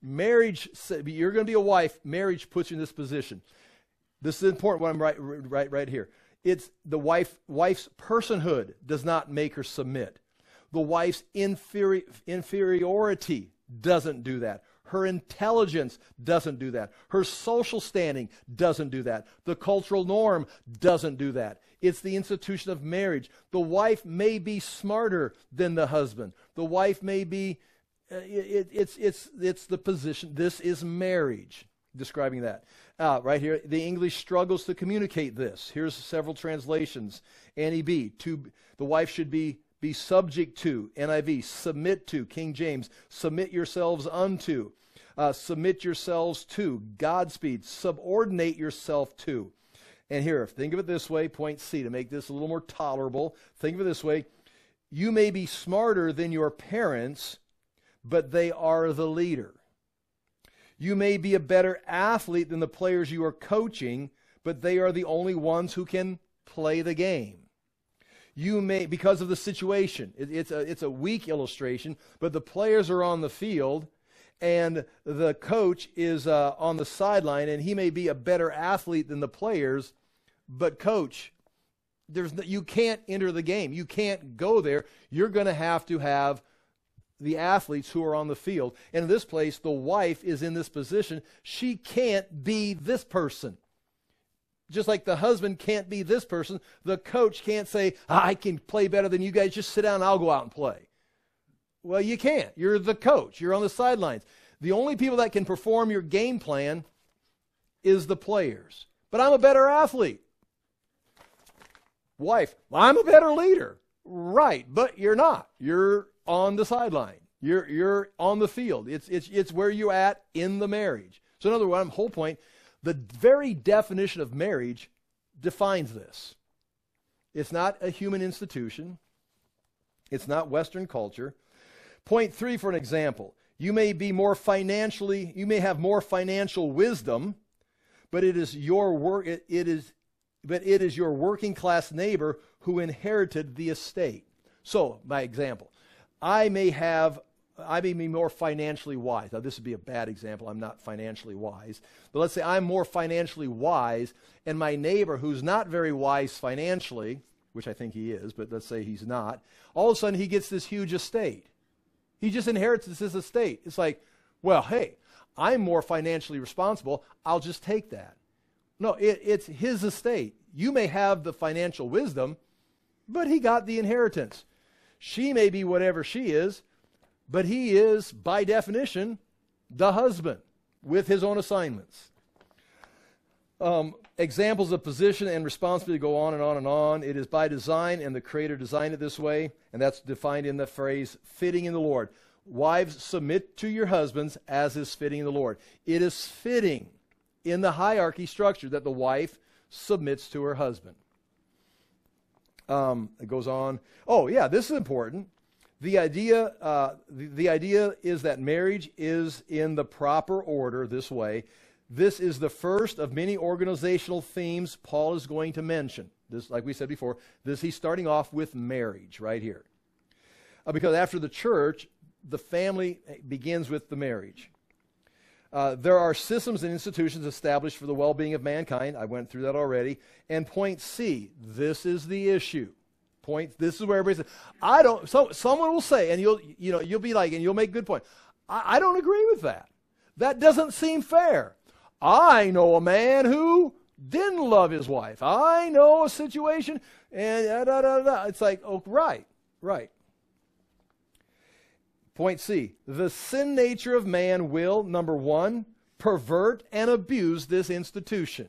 Marriage, you're going to be a wife. Marriage puts you in this position. This is important what I'm right, right, right here. It's the wife, wife's personhood does not make her submit. The wife's inferi- inferiority doesn't do that. Her intelligence doesn't do that. Her social standing doesn't do that. The cultural norm doesn't do that. It's the institution of marriage. The wife may be smarter than the husband. The wife may be, uh, it, it's, it's, it's the position. This is marriage, describing that. Uh, right here, the English struggles to communicate this. Here's several translations. Annie B, to, the wife should be Be subject to, N I V, submit to, King James, submit yourselves unto, uh, submit yourselves to, Godspeed, subordinate yourself to. And here, think of it this way, point C, to make this a little more tolerable, think of it this way, you may be smarter than your parents, but they are the leader. You may be a better athlete than the players you are coaching, but they are the only ones who can play the game. You may, because of the situation, it, it's a it's a weak illustration, but the players are on the field, and the coach is uh, on the sideline, and he may be a better athlete than the players, but coach, there's no, you can't enter the game. You can't go there. You're going to have to have the athletes who are on the field. And in this place, the wife is in this position. She can't be this person. Just like the husband can't be this person, the coach can't say, I can play better than you guys, just sit down and I'll go out and play. Well, you can't. You're the coach. You're on the sidelines. The only people that can perform your game plan is the players. But I'm a better athlete. Wife, I'm a better leader. Right, but you're not. You're on the sideline. You're, you're on the field. It's, it's, it's where you're at in the marriage. So in other words, whole point, the very definition of marriage defines this. It's not a human institution. It's not Western culture. Point three for an example. You may be more financially, you may have more financial wisdom, but it is your work, it, it is, but it is your working class neighbor who inherited the estate. So, by example, I may have I may be more financially wise. Now, this would be a bad example. I'm not financially wise. But let's say I'm more financially wise, and my neighbor, who's not very wise financially, which I think he is, but let's say he's not, all of a sudden he gets this huge estate. He just inherits this estate. It's like, well, hey, I'm more financially responsible. I'll just take that. No, it, it's his estate. You may have the financial wisdom, but he got the inheritance. She may be whatever she is, but he is, by definition, the husband with his own assignments. Um, examples of position and responsibility go on and on and on. It is by design, and the Creator designed it this way, and that's defined in the phrase, fitting in the Lord. Wives, submit to your husbands as is fitting in the Lord. It is fitting in the hierarchy structure that the wife submits to her husband. Um, it goes on. Oh, yeah, this is important. The idea, uh, the, the idea is that marriage is in the proper order this way. This is the first of many organizational themes Paul is going to mention. This, like we said before, this he's starting off with marriage right here. Uh, because after the church, the family begins with the marriage. Uh, there are systems and institutions established for the well-being of mankind. I went through that already. And point C, this is the issue. Point, this is where everybody says, I don't, so someone will say, and you'll, you know, you'll be like, and you'll make good point. I, I don't agree with that. That doesn't seem fair. I know a man who didn't love his wife. I know a situation, and da, da, da, da. It's like, oh, right, right. Point C, the sin nature of man will, number one, pervert and abuse this institution.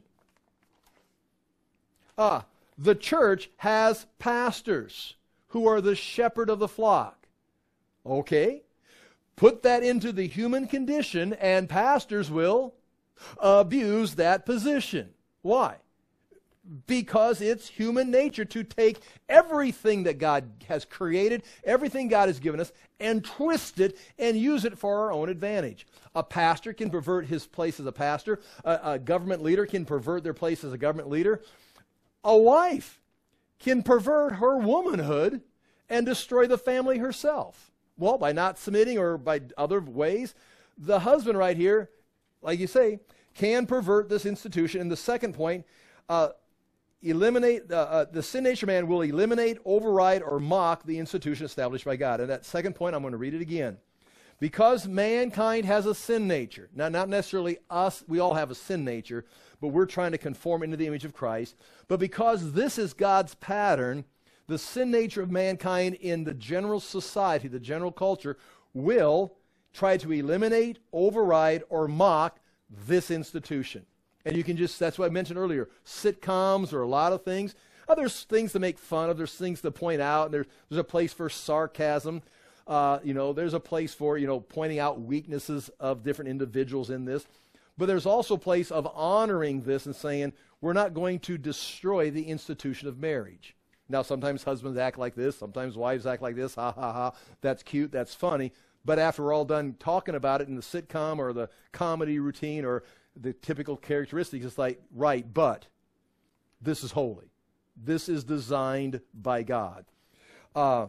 Ah, the church has pastors who are the shepherd of the flock. Okay, put that into the human condition, and pastors will abuse that position. Why? Because it's human nature to take everything that God has created, everything God has given us, and twist it and use it for our own advantage. A pastor can pervert his place as a pastor. A, a government leader can pervert their place as a government leader. A wife can pervert her womanhood and destroy the family herself. Well, by not submitting or by other ways. the husband right here, like you say, can pervert this institution. And the second point, uh, eliminate, uh, uh, the sin nature man will eliminate, override, or mock the institution established by God. And that second point, I'm going to read it again. Because mankind has a sin nature. Now, not necessarily us, we all have a sin nature, but we're trying to conform into the image of Christ. But because this is God's pattern, the sin nature of mankind in the general society, the general culture, will try to eliminate, override, or mock this institution. And you can just, that's what I mentioned earlier, sitcoms or a lot of things. Oh, there's things to make fun of, there's things to point out, there's, there's a place for sarcasm. Uh, you know, there's a place for, you know, pointing out weaknesses of different individuals in this. But there's also a place of honoring this and saying, we're not going to destroy the institution of marriage. Now, sometimes husbands act like this. Sometimes wives act like this. Ha, ha, ha. That's cute. That's funny. But after we're all done talking about it in the sitcom or the comedy routine or the typical characteristics, it's like, right, but this is holy. This is designed by God. Uh,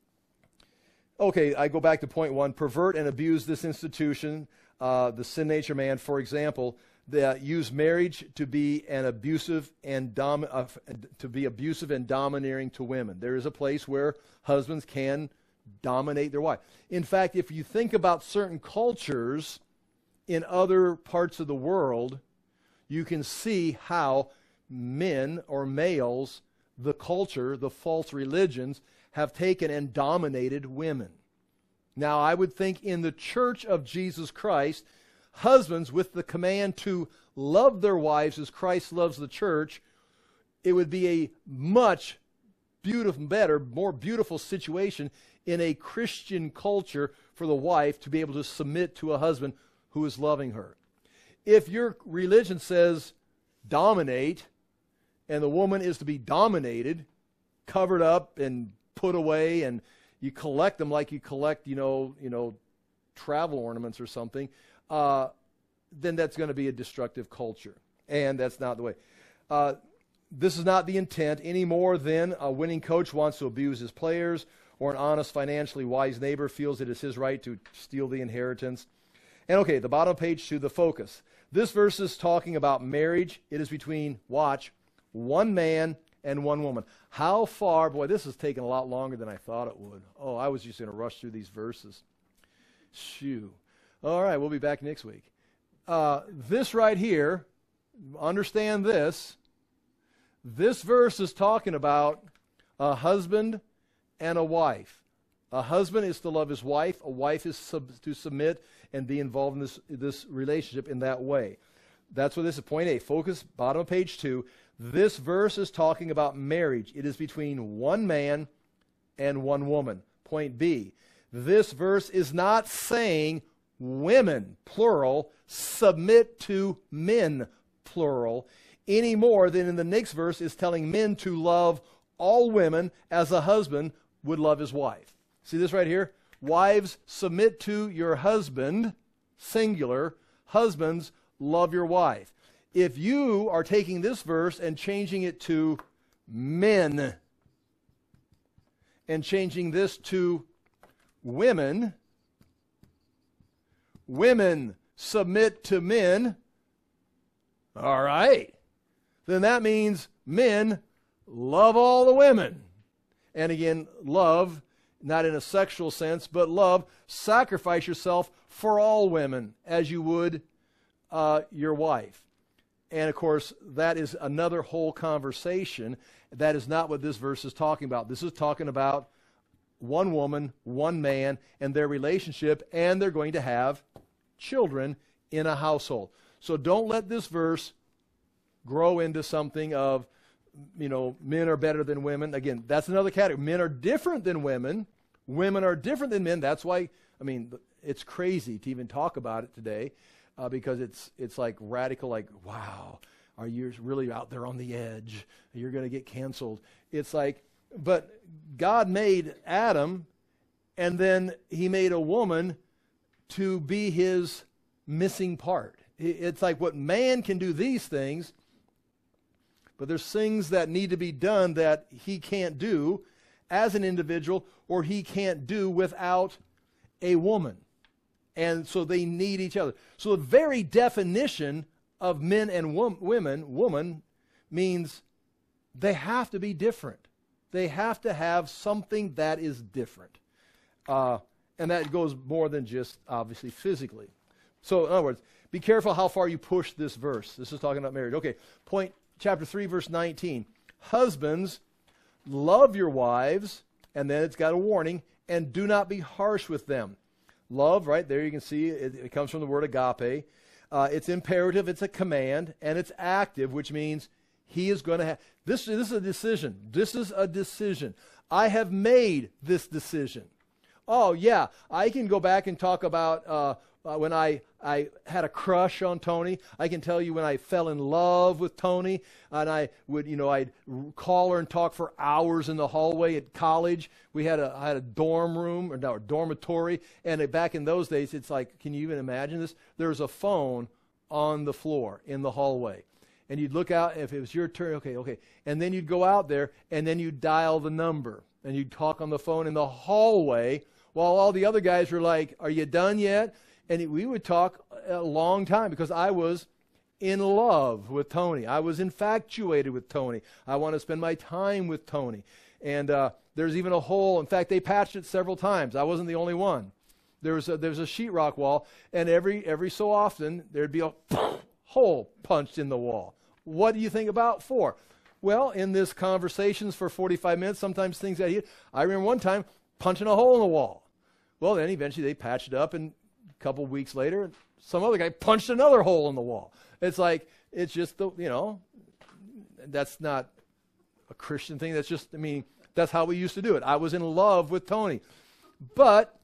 Okay, I go back to point one. Pervert and abuse this institution, uh, the sin nature man, for example, that use marriage to be an abusive and dom- uh, to be abusive and domineering to women. There is a place where husbands can dominate their wife. In fact, if you think about certain cultures in other parts of the world, you can see how men or males, the culture, the false religions, have taken and dominated women. Now, I would think in the church of Jesus Christ, husbands with the command to love their wives as Christ loves the church, it would be a much beautiful, better, more beautiful situation in a Christian culture for the wife to be able to submit to a husband who is loving her. If your religion says dominate, and the woman is to be dominated, covered up and put away, and you collect them like you collect, you know, you know, travel ornaments or something, uh, then that's going to be a destructive culture. And that's not the way. Uh, this is not the intent any more than a winning coach wants to abuse his players, or an honest, financially wise neighbor feels it is his right to steal the inheritance. And okay, the bottom page two, the focus. This verse is talking about marriage. It is between, watch, one man and one woman. How far, boy, this has taken a lot longer than I thought it would. Oh, I was just going to rush through these verses. Shoo. All right, we'll be back next week. Uh, this right here, understand this. This verse is talking about a husband and a wife. A husband is to love his wife. A wife is sub- to submit and be involved in this, this relationship in that way. That's what this is. Point A, focus, bottom of page two. This verse is talking about marriage. It is between one man and one woman. Point B, this verse is not saying women, plural, submit to men, plural, any more than in the next verse is telling men to love all women as a husband would love his wife. See this right here? Wives, submit to your husband, singular. Husbands, love your wife. If you are taking this verse and changing it to men and changing this to women, women submit to men, all right, then that means men love all the women. And again, love, not in a sexual sense, but love, sacrifice yourself for all women as you would uh, your wife. And of course, that is another whole conversation. That is not what this verse is talking about. This is talking about one woman, one man, and their relationship, and they're going to have children in a household. So don't let this verse grow into something of, you know, men are better than women. Again, that's another category. Men are different than women. Women are different than men. That's why, I mean, it's crazy to even talk about it today. Uh, because it's it's like radical, like, wow, are you really out there on the edge? You're going to get canceled. It's like, but God made Adam, and then he made a woman to be his missing part. It's like what man can do these things, but there's things that need to be done that he can't do as an individual, or he can't do without a woman. And so they need each other. So the very definition of men and wom- women, woman, means they have to be different. They have to have something that is different. Uh, and that goes more than just, obviously, physically. So, in other words, be careful how far you push this verse. This is talking about marriage. Okay, point, chapter three, verse nineteen. Husbands, love your wives, and then it's got a warning, and do not be harsh with them. Love, right there you can see, it, it comes from the word agape. Uh, it's imperative, it's a command, and it's active, which means he is going to have, this, this is a decision. This is a decision. I have made this decision. Oh, yeah, I can go back and talk about uh, uh, when I, I had a crush on Tony. I can tell you when I fell in love with Tony, and I would, you know, I'd call her and talk for hours in the hallway at college. We had a, I had a dorm room, or no, a dormitory, and it, back in those days, it's like, can you even imagine this? There was a phone on the floor in the hallway. And you'd look out, if it was your turn, okay, okay. And then you'd go out there, and then you'd dial the number. And you'd talk on the phone in the hallway while all the other guys were like, are you done yet? And we would talk a long time because I was in love with Tony. I was infatuated with Tony. I want to spend my time with Tony. And uh, there's even a hole. In fact, they patched it several times. I wasn't the only one. There was a, there was a sheetrock wall, and every every so often there'd be a hole punched in the wall. What do you think about for? Well, in this conversations for forty-five minutes, sometimes things got heated. I remember one time punching a hole in the wall. Well, then eventually they patched it up, and a couple of weeks later, some other guy punched another hole in the wall. It's like, it's just, the you know, that's not a Christian thing. That's just, I mean, that's how we used to do it. I was in love with Tony. But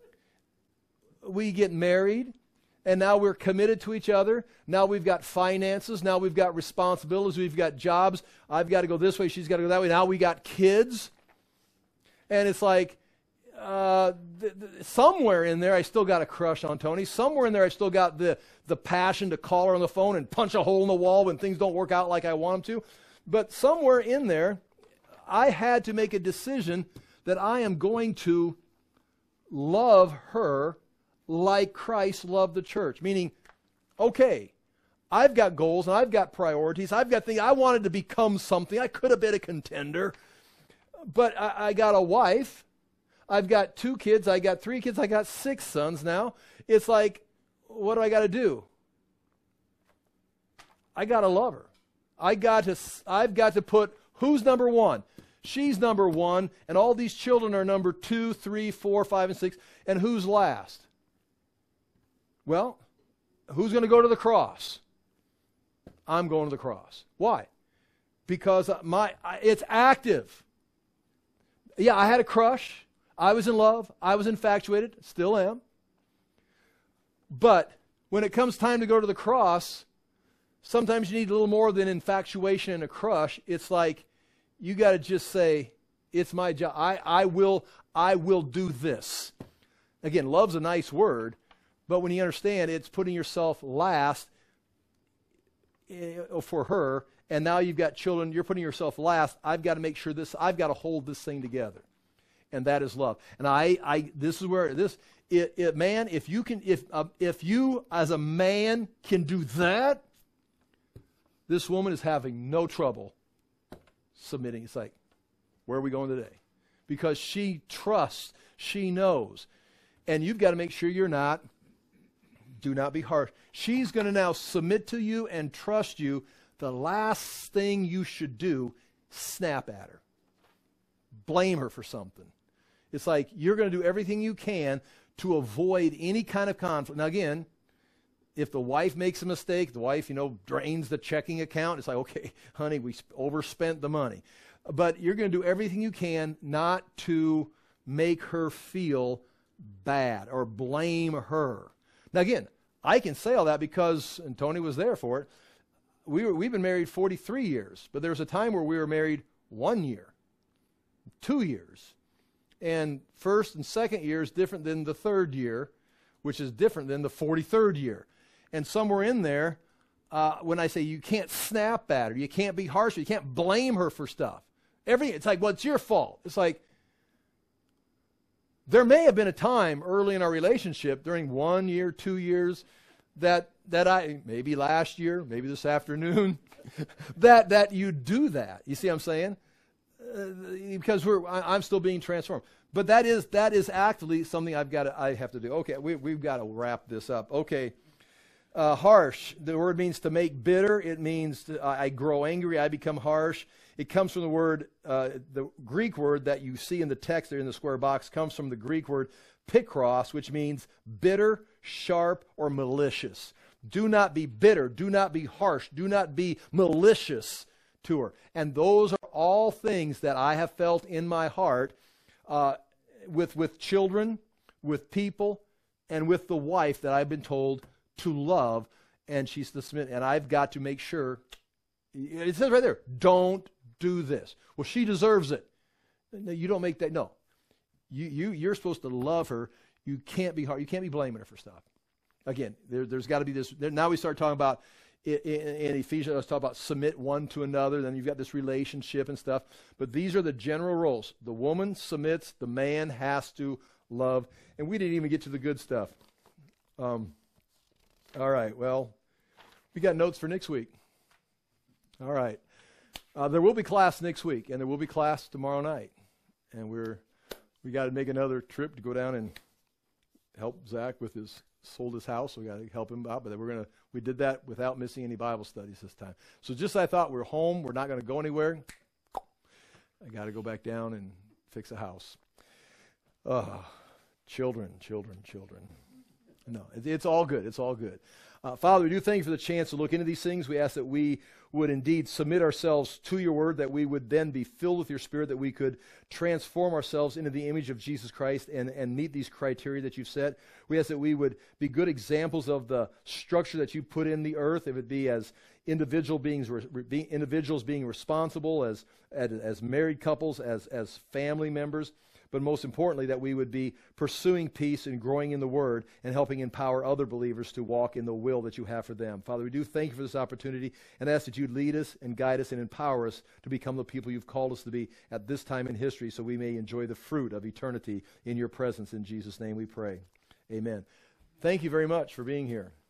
we get married, and now we're committed to each other. Now we've got finances. Now we've got responsibilities. We've got jobs. I've got to go this way. She's got to go that way. Now we got kids. And it's like, uh, th- th- somewhere in there I still got a crush on Tony. Somewhere in there I still got the, the passion to call her on the phone and punch a hole in the wall when things don't work out like I want them to. But somewhere in there, I had to make a decision that I am going to love her like Christ loved the church. Meaning, okay, I've got goals and I've got priorities. I've got things. I wanted to become something. I could have been a contender. But I, I got a wife. I've got two kids. I got three kids. I got six sons now. It's like, what do I got to do? I got to love her. I got to, I've got to put, who's number one? She's number one, and all these children are number two, three, four, five, and six. And who's last? Well, who's going to go to the cross? I'm going to the cross. Why? Because my it's active. Yeah, I had a crush. I was in love. I was infatuated. Still am. But when it comes time to go to the cross, sometimes you need a little more than infatuation and a crush. It's like you got to just say, it's my job. I, I will I will do this. Again, love's a nice word, but when you understand it's putting yourself last for her, and now you've got children, you're putting yourself last. I've got to make sure this, I've got to hold this thing together. And that is love. And I, I this is where this, it, it, man, if you can, if uh, if you as a man can do that, this woman is having no trouble submitting. It's like, where are we going today? Because she trusts, she knows. And you've got to make sure you're not, do not be harsh. She's going to now submit to you and trust you. The last thing you should do, snap at her. Blame her for something. It's like you're going to do everything you can to avoid any kind of conflict. Now again, if the wife makes a mistake, the wife, you know, drains the checking account, it's like, okay, honey, we sp- overspent the money. But you're going to do everything you can not to make her feel bad or blame her. Now again, I can say all that because, and Tony was there for it, we were, we've been married forty-three years, but there was a time where we were married one year, two years. And first and second year is different than the third year, which is different than the forty-third year. And somewhere in there, uh, when I say you can't snap at her, you can't be harsh, you can't blame her for stuff. Everything, it's like, well, it's your fault. It's like, There may have been a time early in our relationship, during one year, two years, that that I, maybe last year, maybe this afternoon, that that you do that. You see what I'm saying? Uh, because we're, I, I'm still being transformed. But that is that is actually something I've got to, I have to do. Okay, we, we've got to wrap this up. Okay, uh, harsh. The word means to make bitter. It means to, I, I grow angry. I become harsh. It comes from the word, uh, the Greek word that you see in the text there in the square box comes from the Greek word pikros, which means bitter, sharp, or malicious. Do not be bitter. Do not be harsh. Do not be malicious to her. And those are all things that I have felt in my heart uh, with, with children, with people, and with the wife that I've been told to love, and she's to submit. And I've got to make sure, it says right there, don't do this. Well, she deserves it. No, you don't make that. No. You, you, you're supposed to love her. You can't be hard. You can't be blaming her for stuff. Again, there, there's got to be this. There, now we start talking about, in, in, in Ephesians, let's talk about submit one to another. Then you've got this relationship and stuff. But these are the general roles. The woman submits. The man has to love. And we didn't even get to the good stuff. Um, all right. Well, we got notes for next week. All right. Uh, there will be class next week, and there will be class tomorrow night. And we're we got to make another trip to go down and help Zach with his sold his house. So we got to help him out, but we're gonna we did that without missing any Bible studies this time. So just as I thought, we're home. We're not going to go anywhere. I got to go back down and fix a house. Uh, children, children, children. No, it, it's all good. It's all good. Uh, Father, we do thank you for the chance to look into these things. We ask that we would indeed submit ourselves to your word, that we would then be filled with your spirit, that we could transform ourselves into the image of Jesus Christ and, and meet these criteria that you've set. We ask that we would be good examples of the structure that you put in the earth. It would be as individual beings, be individuals being responsible, as, as, as married couples, as, as family members. But most importantly, that we would be pursuing peace and growing in the Word and helping empower other believers to walk in the will that you have for them. Father, we do thank you for this opportunity and ask that you lead us and guide us and empower us to become the people you've called us to be at this time in history, so we may enjoy the fruit of eternity in your presence. In Jesus' name we pray. Amen. Thank you very much for being here.